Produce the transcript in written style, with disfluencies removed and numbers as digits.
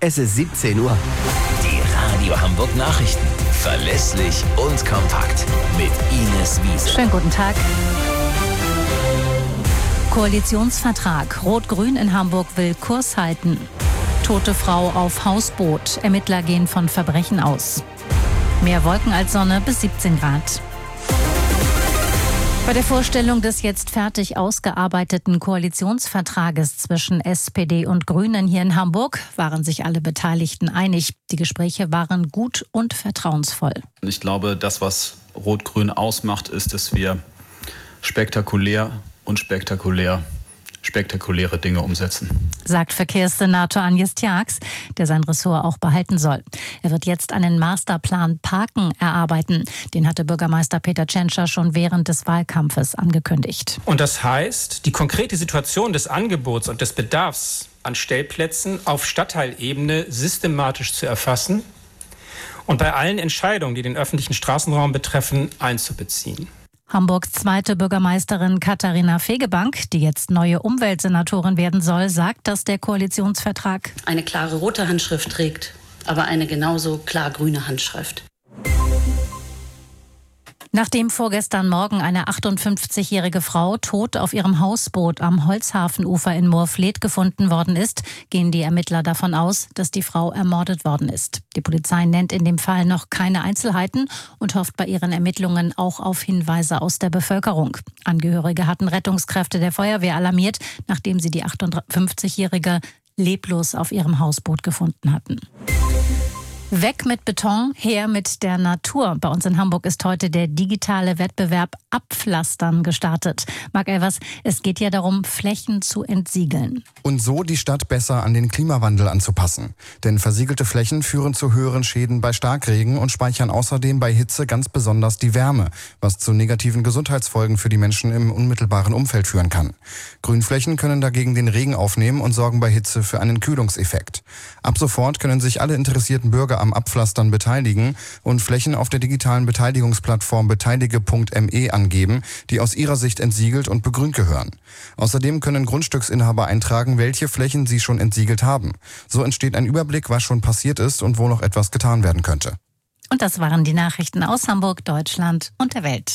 Es ist 17 Uhr. Die Radio Hamburg Nachrichten. Verlässlich und kompakt. Mit Ines Wiese. Schönen guten Tag. Koalitionsvertrag. Rot-Grün in Hamburg will Kurs halten. Tote Frau auf Hausboot. Ermittler gehen von Verbrechen aus. Mehr Wolken als Sonne bis 17 Grad. Bei der Vorstellung des jetzt fertig ausgearbeiteten Koalitionsvertrages zwischen SPD und Grünen hier in Hamburg waren sich alle Beteiligten einig. Die Gespräche waren gut und vertrauensvoll. Ich glaube, das, was Rot-Grün ausmacht, ist, dass wir spektakuläre Dinge umsetzen. Sagt Verkehrssenator Agnes Tjax, der sein Ressort auch behalten soll. Er wird jetzt einen Masterplan Parken erarbeiten. Den hatte Bürgermeister Peter Tschentscher schon während des Wahlkampfes angekündigt. Und das heißt, die konkrete Situation des Angebots und des Bedarfs an Stellplätzen auf Stadtteilebene systematisch zu erfassen und bei allen Entscheidungen, die den öffentlichen Straßenraum betreffen, einzubeziehen. Hamburgs zweite Bürgermeisterin Katharina Fegebank, die jetzt neue Umweltsenatorin werden soll, sagt, dass der Koalitionsvertrag eine klare rote Handschrift trägt, aber eine genauso klar grüne Handschrift. Nachdem vorgestern Morgen eine 58-jährige Frau tot auf ihrem Hausboot am Holzhafenufer in Moorfleet gefunden worden ist, gehen die Ermittler davon aus, dass die Frau ermordet worden ist. Die Polizei nennt in dem Fall noch keine Einzelheiten und hofft bei ihren Ermittlungen auch auf Hinweise aus der Bevölkerung. Angehörige hatten Rettungskräfte der Feuerwehr alarmiert, nachdem sie die 58-jährige leblos auf ihrem Hausboot gefunden hatten. Weg mit Beton, her mit der Natur. Bei uns in Hamburg ist heute der digitale Wettbewerb Abpflastern gestartet. Marc Elvers, es geht ja darum, Flächen zu entsiegeln. Und so die Stadt besser an den Klimawandel anzupassen. Denn versiegelte Flächen führen zu höheren Schäden bei Starkregen und speichern außerdem bei Hitze ganz besonders die Wärme, was zu negativen Gesundheitsfolgen für die Menschen im unmittelbaren Umfeld führen kann. Grünflächen können dagegen den Regen aufnehmen und sorgen bei Hitze für einen Kühlungseffekt. Ab sofort können sich alle interessierten Bürger am Abpflastern beteiligen und Flächen auf der digitalen Beteiligungsplattform beteilige.me angeben, die aus ihrer Sicht entsiegelt und begrünt gehören. Außerdem können Grundstücksinhaber eintragen, welche Flächen sie schon entsiegelt haben. So entsteht ein Überblick, was schon passiert ist und wo noch etwas getan werden könnte. Und das waren die Nachrichten aus Hamburg, Deutschland und der Welt.